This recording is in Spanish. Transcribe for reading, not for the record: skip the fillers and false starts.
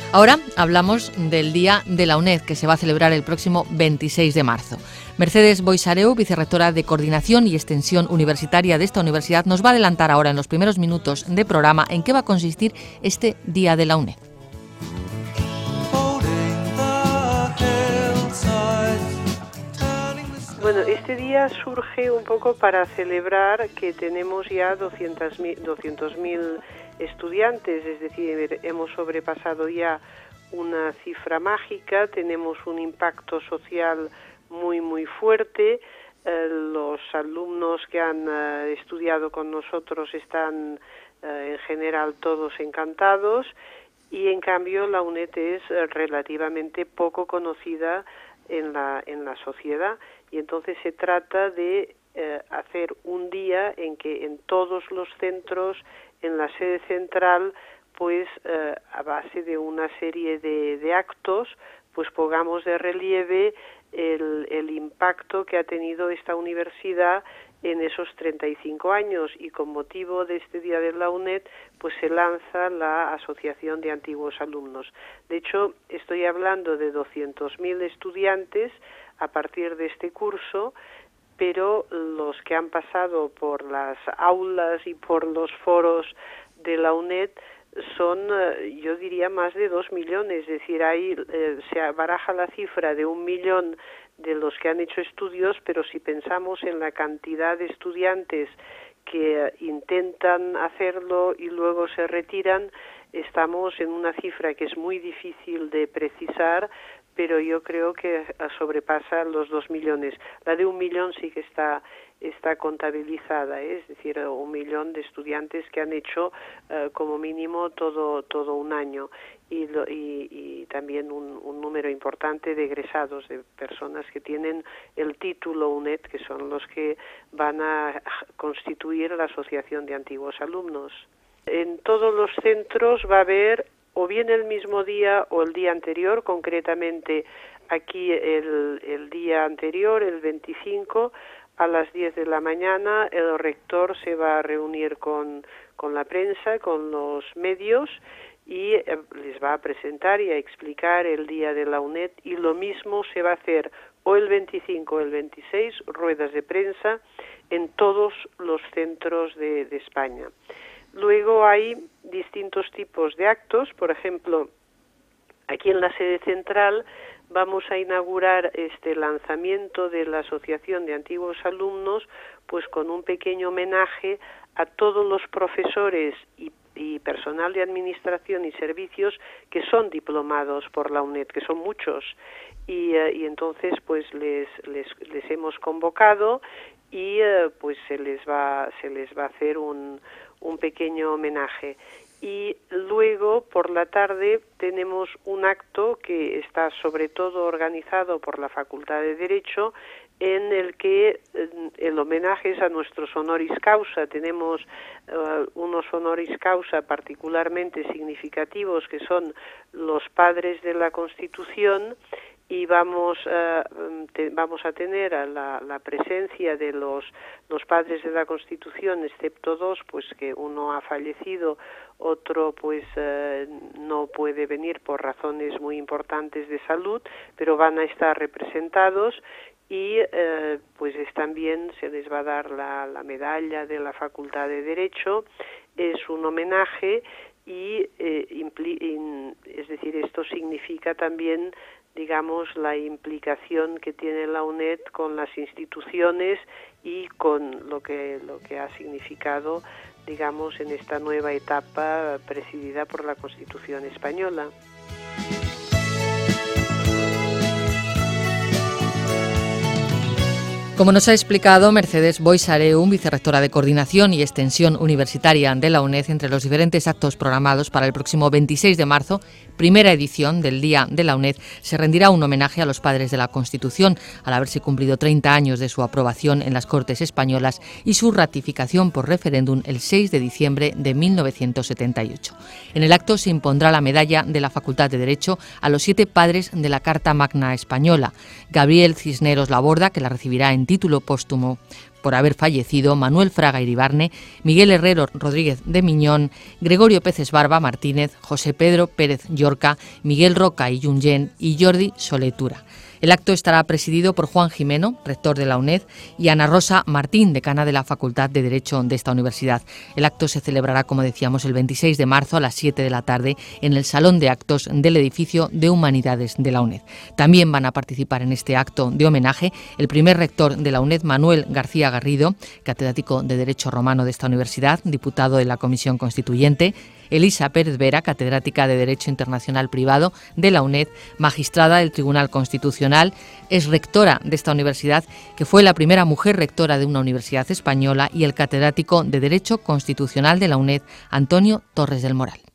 Ahora hablamos del Día de la UNED, que se va a celebrar el próximo 26 de marzo. Mercedes Boixareu, vicerrectora de Coordinación y Extensión Universitaria de esta universidad, nos va a adelantar ahora en los primeros minutos de programa en qué va a consistir este Día de la UNED. Bueno, este día surge un poco para celebrar que tenemos ya 200.000 estudiantes, es decir, hemos sobrepasado ya una cifra mágica, tenemos un impacto social muy fuerte. Los alumnos que han estudiado con nosotros están en general todos encantados y en cambio la UNED es relativamente poco conocida en la sociedad, y entonces se trata de hacer un día en que en todos los centros, en la sede central, pues a base de una serie de actos, pues pongamos de relieve el impacto que ha tenido esta universidad en esos 35 años, y con motivo de este Día de la UNED pues se lanza la Asociación de Antiguos Alumnos. De hecho, estoy hablando de 200.000 estudiantes a partir de este curso, pero los que han pasado por las aulas y por los foros de la UNED son, yo diría, más de 2 millones, es decir, ahí se baraja la cifra de 1 millón de los que han hecho estudios, pero si pensamos en la cantidad de estudiantes que intentan hacerlo y luego se retiran, estamos en una cifra que es muy difícil de precisar, pero yo creo que sobrepasa los 2 millones. La de 1 millón sí que está contabilizada, es decir, 1 millón de estudiantes que han hecho como mínimo todo un año, y también un número importante de egresados, de personas que tienen el título UNED, que son los que van a constituir la Asociación de Antiguos Alumnos. En todos los centros va a haber o bien el mismo día o el día anterior, concretamente aquí el día anterior, el 25, a las 10 de la mañana, el rector se va a reunir con la prensa, con los medios, y les va a presentar y a explicar el Día de la UNED, y lo mismo se va a hacer o el 25 o el 26, ruedas de prensa en todos los centros de España. Luego hay distintos tipos de actos, por ejemplo, aquí en la sede central vamos a inaugurar este lanzamiento de la Asociación de Antiguos Alumnos, pues con un pequeño homenaje a todos los profesores y personal de administración y servicios que son diplomados por la UNED, que son muchos, y entonces pues les hemos convocado y pues se les va a hacer un pequeño homenaje. Y luego por la tarde tenemos un acto que está sobre todo organizado por la Facultad de Derecho, en el que el homenaje es a nuestros honoris causa. Tenemos unos honoris causa particularmente significativos, que son los padres de la Constitución, y vamos a tener la presencia de los padres de la Constitución, excepto dos, pues que uno ha fallecido, otro pues no puede venir por razones muy importantes de salud, pero van a estar representados, y pues también se les va a dar la medalla de la Facultad de Derecho. Es un homenaje y es decir, esto significa también, digamos, la implicación que tiene la UNED con las instituciones y con lo que ha significado, digamos, en esta nueva etapa presidida por la Constitución española. Como nos ha explicado Mercedes Boixareu, vicerrectora de Coordinación y Extensión Universitaria de la UNED, entre los diferentes actos programados para el próximo 26 de marzo, primera edición del Día de la UNED, se rendirá un homenaje a los padres de la Constitución, al haberse cumplido 30 años de su aprobación en las Cortes Españolas y su ratificación por referéndum el 6 de diciembre de 1978. En el acto se impondrá la medalla de la Facultad de Derecho a los 7 padres de la Carta Magna Española: Gabriel Cisneros Laborda, que la recibirá en título póstumo por haber fallecido Manuel Fraga Iribarne, Miguel Herrero Rodríguez de Miñón, Gregorio Peces Barba Martínez, José Pedro Pérez Llorca, Miguel Roca y Junyent y Jordi Soletura. El acto estará presidido por Juan Jimeno, rector de la UNED, y Ana Rosa Martín, decana de la Facultad de Derecho de esta universidad. El acto se celebrará, como decíamos, el 26 de marzo a las 7 de la tarde en el Salón de Actos del edificio de Humanidades de la UNED. También van a participar en este acto de homenaje el primer rector de la UNED, Manuel García Garrido, catedrático de Derecho Romano de esta universidad, diputado de la Comisión Constituyente, Elisa Pérez Vera, catedrática de Derecho Internacional Privado de la UNED, magistrada del Tribunal Constitucional, es rectora de esta universidad, que fue la primera mujer rectora de una universidad española, y el catedrático de Derecho Constitucional de la UNED, Antonio Torres del Moral.